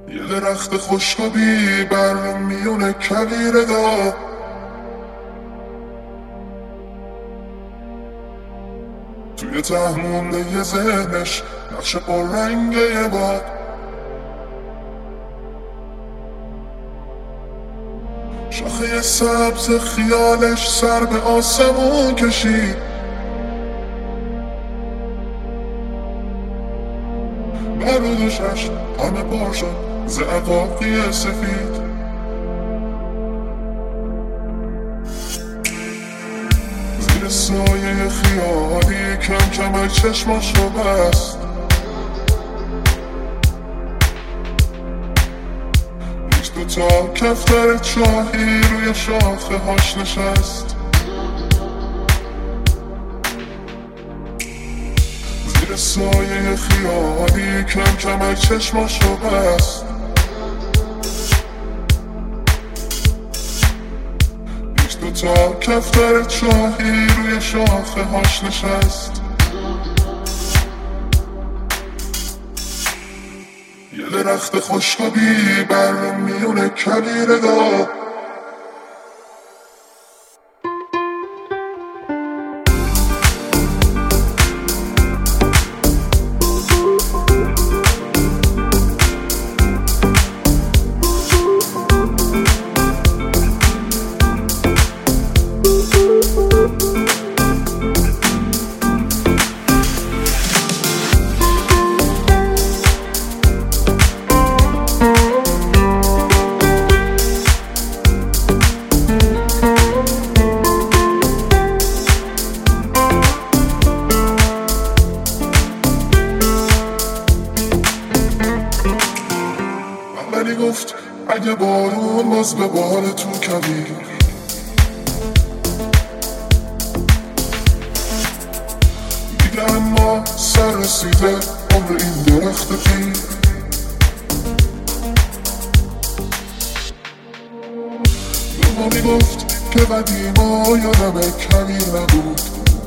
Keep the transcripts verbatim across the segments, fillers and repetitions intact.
یه درخت خوشگبی بر میون کویر دا، توی ته مونده یه ذهنش نقش پررنگه باد. شاخه سبز خیالش سر به آسمون کشید، برودشش همه پر شد ز عقاقی سفید. زیر سایه خیالی کم کم چشماش رو بست، یک دوتا کفتر چاهی روی شاخه هاش نشست. زیر سایه خیالی کم کم چشماش رو بست، یک دوتا کفتر چاهی روی شاخه هاش نشست. یه درخت خوشگبی بر میون کویر دا، ولی گفت اگه بارون باز به بار تو کویر، دیگه اما سر رسیده عمر این درخت پیر. دوباره گفت که قدیما یادم کویر نبود،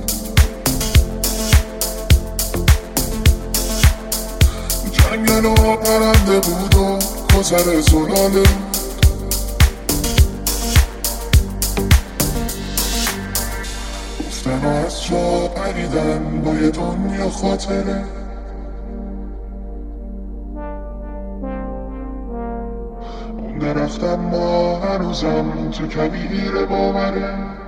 جنگل و پرنده بود و گذر زلاله. گفتن از جا پریدن با یه دنیا خاطره، اون درخت اما هنوزم تو کویر باوره.